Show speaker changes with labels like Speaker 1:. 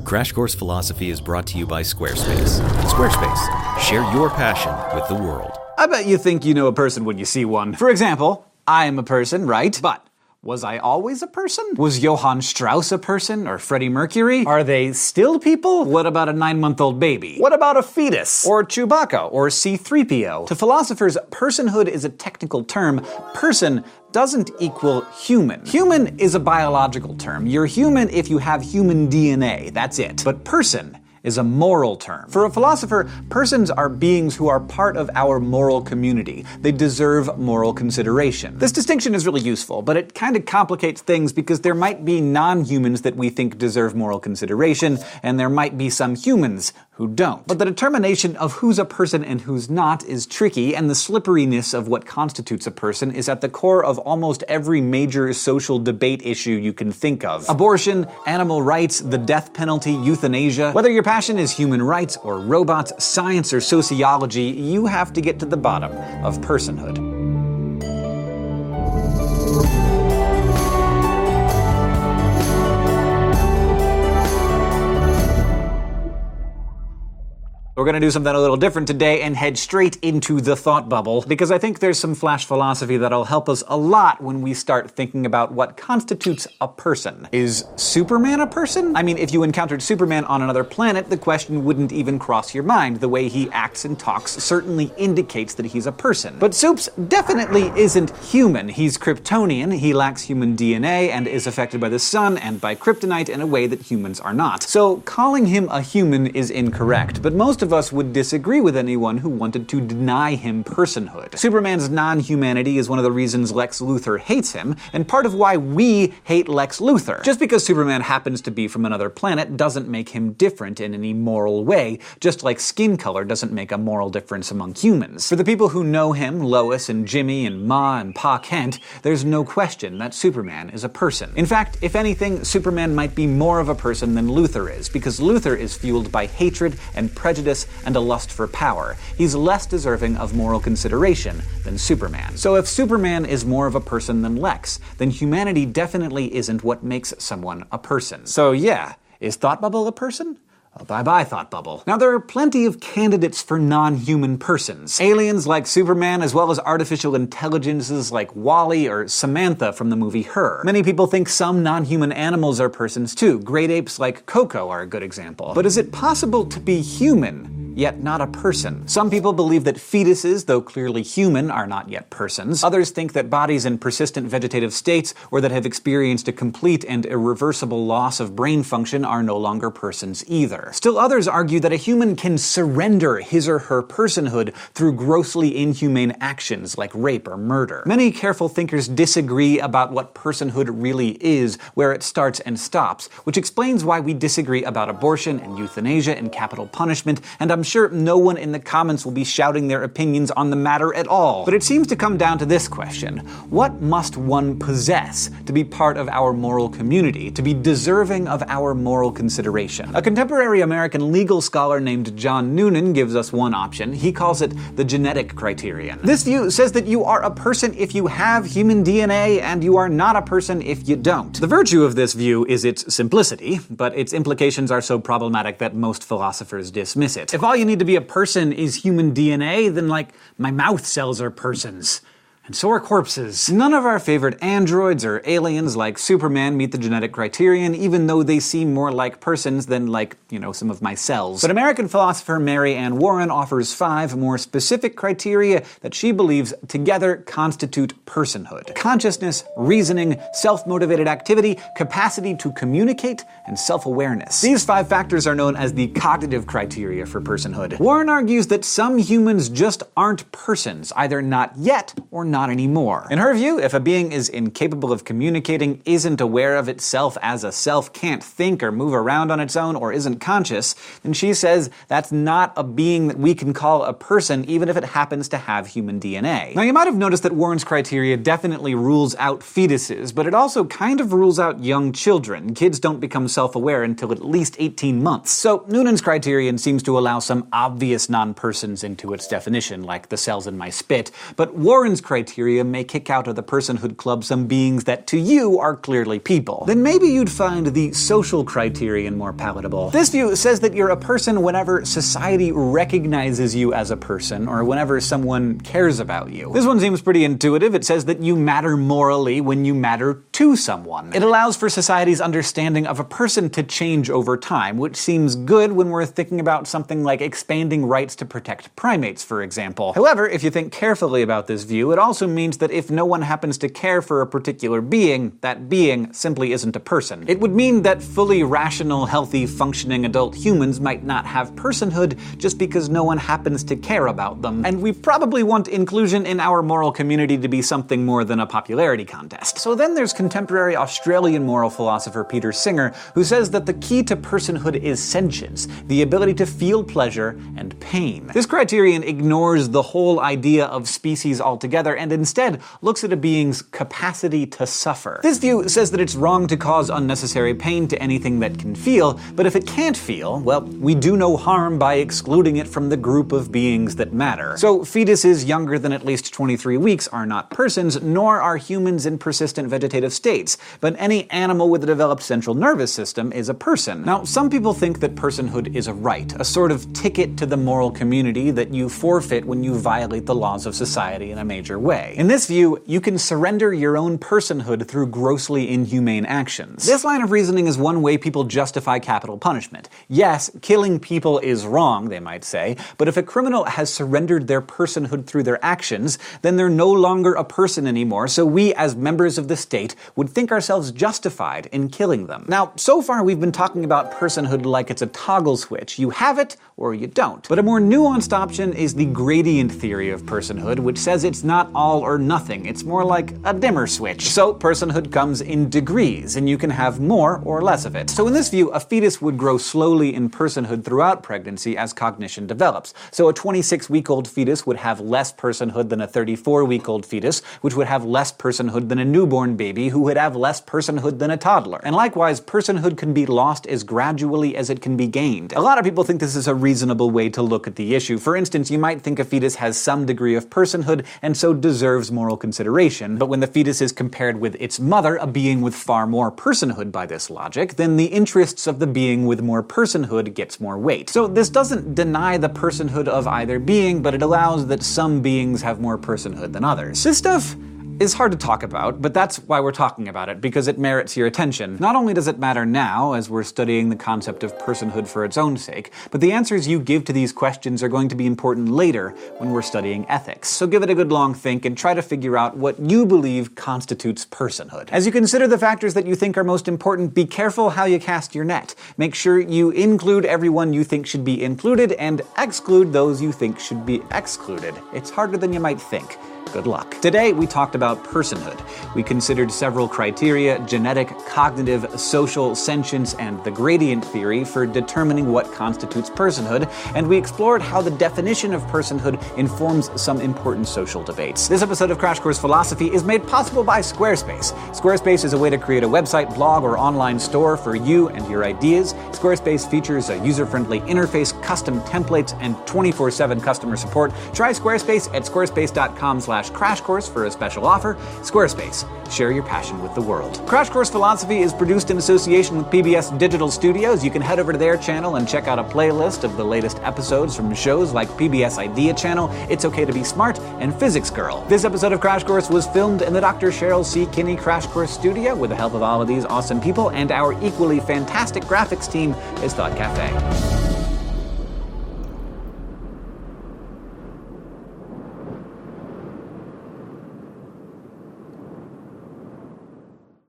Speaker 1: Crash Course Philosophy is brought to you by Squarespace. Squarespace, share your passion with the world.
Speaker 2: I bet you think you know a person when you see one. For example, I am a person, right? But was I always a person? Was Johann Strauss a person? Or Freddie Mercury? Are they still people? What about a 9-month-old baby? What about a fetus? Or Chewbacca? Or C-3PO? To philosophers, personhood is a technical term. Person doesn't equal human. Human is a biological term. You're human if you have human DNA. That's it. But person is a moral term. For a philosopher, persons are beings who are part of our moral community. They deserve moral consideration. This distinction is really useful, but it kind of complicates things because there might be non-humans that we think deserve moral consideration, and there might be some humans who don't. But the determination of who's a person and who's not is tricky, and the slipperiness of what constitutes a person is at the core of almost every major social debate issue you can think of. Abortion, animal rights, the death penalty, euthanasia. Whether your passion is human rights or robots, science or sociology, you have to get to the bottom of personhood. We're going to do something a little different today and head straight into the thought bubble, because I think there's some flash philosophy that'll help us a lot when we start thinking about what constitutes a person. Is Superman a person? I mean, if you encountered Superman on another planet, the question wouldn't even cross your mind. The way he acts and talks certainly indicates that he's a person. But Supes definitely isn't human. He's Kryptonian, he lacks human DNA, and is affected by the sun and by kryptonite in a way that humans are not. So calling him a human is incorrect, but most of us would disagree with anyone who wanted to deny him personhood. Superman's non-humanity is one of the reasons Lex Luthor hates him, and part of why we hate Lex Luthor. Just because Superman happens to be from another planet doesn't make him different in any moral way, just like skin color doesn't make a moral difference among humans. For the people who know him, Lois and Jimmy and Ma and Pa Kent, there's no question that Superman is a person. In fact, if anything, Superman might be more of a person than Luthor is, because Luthor is fueled by hatred and prejudice and a lust for power. He's less deserving of moral consideration than Superman. So if Superman is more of a person than Lex, then humanity definitely isn't what makes someone a person. So yeah, is Thought Bubble a person? Well, bye-bye, Thought Bubble. Now, there are plenty of candidates for non-human persons. Aliens like Superman, as well as artificial intelligences like WALL-E or Samantha from the movie Her. Many people think some non-human animals are persons too. Great apes like Coco are a good example. But is it possible to be human yet not a person? Some people believe that fetuses, though clearly human, are not yet persons. Others think that bodies in persistent vegetative states or that have experienced a complete and irreversible loss of brain function are no longer persons either. Still others argue that a human can surrender his or her personhood through grossly inhumane actions like rape or murder. Many careful thinkers disagree about what personhood really is, where it starts and stops, which explains why we disagree about abortion and euthanasia and capital punishment, and I'm sure no one in the comments will be shouting their opinions on the matter at all. But it seems to come down to this question: what must one possess to be part of our moral community, to be deserving of our moral consideration? A contemporary American legal scholar named John Noonan gives us one option. He calls it the genetic criterion. This view says that you are a person if you have human DNA, and you are not a person if you don't. The virtue of this view is its simplicity, but its implications are so problematic that most philosophers dismiss it. If all you need to be a person is human DNA, then my mouth cells are persons. And so are corpses. None of our favorite androids or aliens like Superman meet the genetic criterion, even though they seem more like persons than some of my cells. But American philosopher Mary Ann Warren offers 5 more specific criteria that she believes together constitute personhood: consciousness, reasoning, self-motivated activity, capacity to communicate, and self-awareness. These 5 factors are known as the cognitive criteria for personhood. Warren argues that some humans just aren't persons, either not yet or not anymore. In her view, if a being is incapable of communicating, isn't aware of itself as a self, can't think or move around on its own, or isn't conscious, then she says that's not a being that we can call a person, even if it happens to have human DNA. Now, you might have noticed that Warren's criteria definitely rules out fetuses, but it also kind of rules out young children. Kids don't become self-aware until at least 18 months. So Noonan's criterion seems to allow some obvious non-persons into its definition, like the cells in my spit, but Warren's criteria criteria may kick out of the personhood club some beings that to you are clearly people. Then maybe you'd find the social criterion more palatable. This view says that you're a person whenever society recognizes you as a person, or whenever someone cares about you. This one seems pretty intuitive. It says that you matter morally when you matter to someone. It allows for society's understanding of a person to change over time, which seems good when we're thinking about something like expanding rights to protect primates, for example. However, if you think carefully about this view, it also means that if no one happens to care for a particular being, that being simply isn't a person. It would mean that fully rational, healthy, functioning adult humans might not have personhood just because no one happens to care about them. And we probably want inclusion in our moral community to be something more than a popularity contest. So then there's contemporary Australian moral philosopher Peter Singer, who says that the key to personhood is sentience, the ability to feel pleasure and pain. This criterion ignores the whole idea of species altogether and instead looks at a being's capacity to suffer. This view says that it's wrong to cause unnecessary pain to anything that can feel, but if it can't feel, well, we do no harm by excluding it from the group of beings that matter. So fetuses younger than at least 23 weeks are not persons, nor are humans in persistent vegetative states, but any animal with a developed central nervous system is a person. Now, some people think that personhood is a right, a sort of ticket to the moral community that you forfeit when you violate the laws of society in a major way. In this view, you can surrender your own personhood through grossly inhumane actions. This line of reasoning is one way people justify capital punishment. Yes, killing people is wrong, they might say, but if a criminal has surrendered their personhood through their actions, then they're no longer a person anymore, so we as members of the state would think ourselves justified in killing them. Now, so far we've been talking about personhood like it's a toggle switch. You have it or you don't. But a more nuanced option is the gradient theory of personhood, which says it's not all or nothing. It's more like a dimmer switch. So personhood comes in degrees, and you can have more or less of it. So in this view, a fetus would grow slowly in personhood throughout pregnancy as cognition develops. So a 26-week-old fetus would have less personhood than a 34-week-old fetus, which would have less personhood than a newborn baby, who would have less personhood than a toddler. And likewise, personhood can be lost as gradually as it can be gained. A lot of people think this is a reasonable way to look at the issue. For instance, you might think a fetus has some degree of personhood and so deserves moral consideration, but when the fetus is compared with its mother, a being with far more personhood by this logic, then the interests of the being with more personhood gets more weight. So this doesn't deny the personhood of either being, but it allows that some beings have more personhood than others. This stuff is hard to talk about, but that's why we're talking about it, because it merits your attention. Not only does it matter now, as we're studying the concept of personhood for its own sake, but the answers you give to these questions are going to be important later when we're studying ethics. So give it a good long think and try to figure out what you believe constitutes personhood. As you consider the factors that you think are most important, be careful how you cast your net. Make sure you include everyone you think should be included and exclude those you think should be excluded. It's harder than you might think. Good luck. Today, we talked about personhood. We considered several criteria: genetic, cognitive, social, sentience, and the gradient theory for determining what constitutes personhood, and we explored how the definition of personhood informs some important social debates. This episode of Crash Course Philosophy is made possible by Squarespace. Squarespace is a way to create a website, blog, or online store for you and your ideas. Squarespace features a user-friendly interface, custom templates, and 24/7 customer support. Try Squarespace at squarespace.com/Crash Course for a special offer. Squarespace. Share your passion with the world. Crash Course Philosophy is produced in association with PBS Digital Studios. You can head over to their channel and check out a playlist of the latest episodes from shows like PBS Idea Channel, It's Okay to Be Smart, and Physics Girl. This episode of Crash Course was filmed in the Dr. Cheryl C. Kinney Crash Course studio with the help of all of these awesome people, and our equally fantastic graphics team is Thought Cafe.